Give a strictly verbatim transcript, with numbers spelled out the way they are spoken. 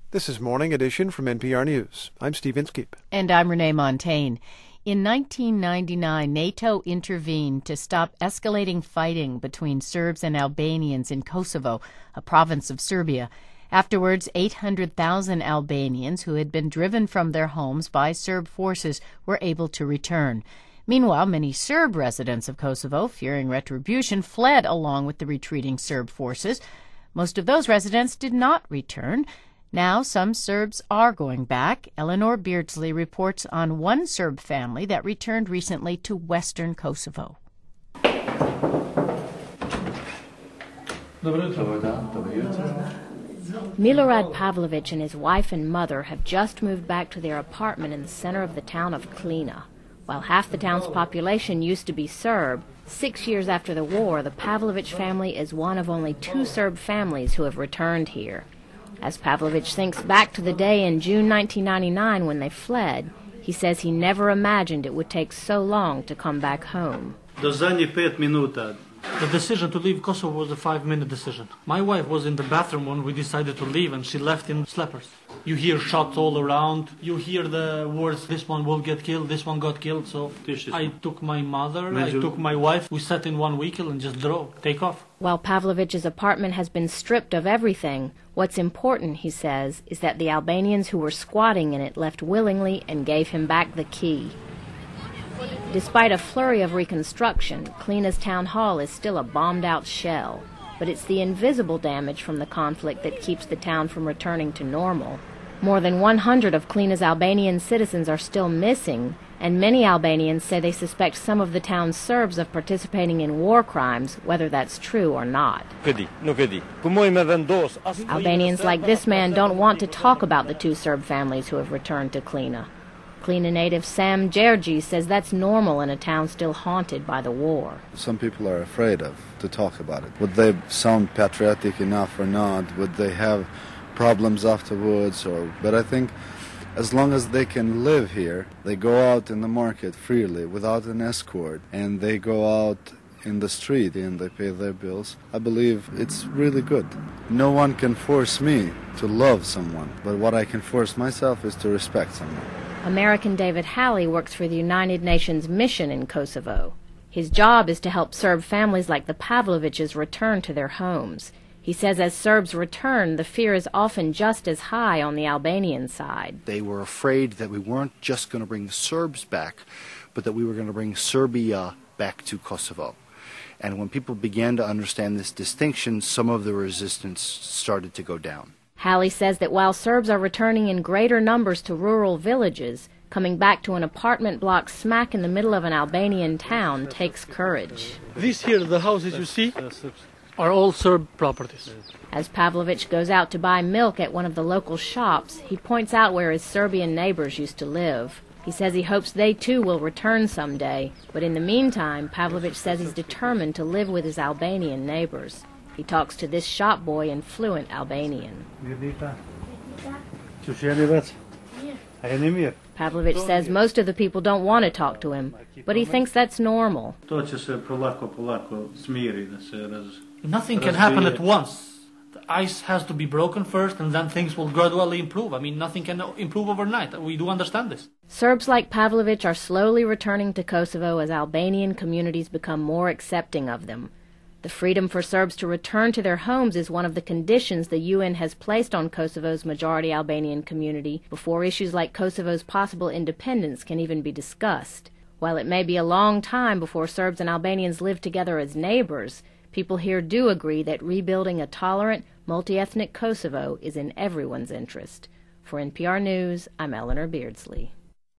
This is Morning Edition from N P R News. I'm Steve Inskeep. And I'm Renee Montagne. In nineteen ninety-nine, NATO intervened to stop escalating fighting between Serbs and Albanians in Kosovo, a province of Serbia. Afterwards, eight hundred thousand Albanians who had been driven from their homes by Serb forces were able to return. Meanwhile, many Serb residents of Kosovo, fearing retribution, fled along with the retreating Serb forces. Most of those residents did not return. Now some Serbs are going back. Eleanor Beardsley reports on one Serb family that returned recently to western Kosovo. Milorad Pavlovic and his wife and mother have just moved back to their apartment in the center of the town of Klina. While half the town's population used to be Serb, six years after the war, the Pavlovic family is one of only two Serb families who have returned here. As Pavlovic thinks back to the day in June nineteen ninety-nine when they fled, he says he never imagined it would take so long to come back home. The decision to leave Kosovo was a five-minute decision. My wife was in the bathroom when we decided to leave, and she left in slippers. You hear shots all around. You hear the words, this one will get killed, this one got killed. So I took my mother, I took my wife. We sat in one vehicle and just drove, take off. While Pavlovic's apartment has been stripped of everything, what's important, he says, is that the Albanians who were squatting in it left willingly and gave him back the key. Despite a flurry of reconstruction, Klina's town hall is still a bombed-out shell. But it's the invisible damage from the conflict that keeps the town from returning to normal. More than one hundred of Klina's Albanian citizens are still missing, and many Albanians say they suspect some of the town's Serbs of participating in war crimes, whether that's true or not. Albanians like this man don't want to talk about the two Serb families who have returned to Klina. Klina native Sam Djergi says that's normal in a town still haunted by the war. Some people are afraid of to talk about it. Would they sound patriotic enough or not? Would they have problems afterwards? Or but I think as long as they can live here, they go out in the market freely without an escort, and they go out in the street and they pay their bills, I believe it's really good. No one can force me to love someone, but what I can force myself is to respect someone. American David Halley works for the United Nations mission in Kosovo. His job is to help Serb families like the Pavlovics return to their homes. He says as Serbs return, the fear is often just as high on the Albanian side. They were afraid that we weren't just going to bring the Serbs back, but that we were going to bring Serbia back to Kosovo. And when people began to understand this distinction, some of the resistance started to go down. Halley says that while Serbs are returning in greater numbers to rural villages, coming back to an apartment block smack in the middle of an Albanian town takes courage. These here, the houses you see, are all Serb properties. As Pavlovic goes out to buy milk at one of the local shops, he points out where his Serbian neighbors used to live. He says he hopes they too will return someday, but in the meantime, Pavlovic says he's determined to live with his Albanian neighbors. He talks to this shop boy in fluent Albanian. Pavlovic says most of the people don't want to talk to him, but he thinks that's normal. Nothing can happen at once. The ice has to be broken first, and then things will gradually improve. I mean, nothing can improve overnight. We do understand this. Serbs like Pavlovic are slowly returning to Kosovo as Albanian communities become more accepting of them. The freedom for Serbs to return to their homes is one of the conditions the U N has placed on Kosovo's majority Albanian community before issues like Kosovo's possible independence can even be discussed. While it may be a long time before Serbs and Albanians live together as neighbors, people here do agree that rebuilding a tolerant, multi-ethnic Kosovo is in everyone's interest. For N P R News, I'm Eleanor Beardsley.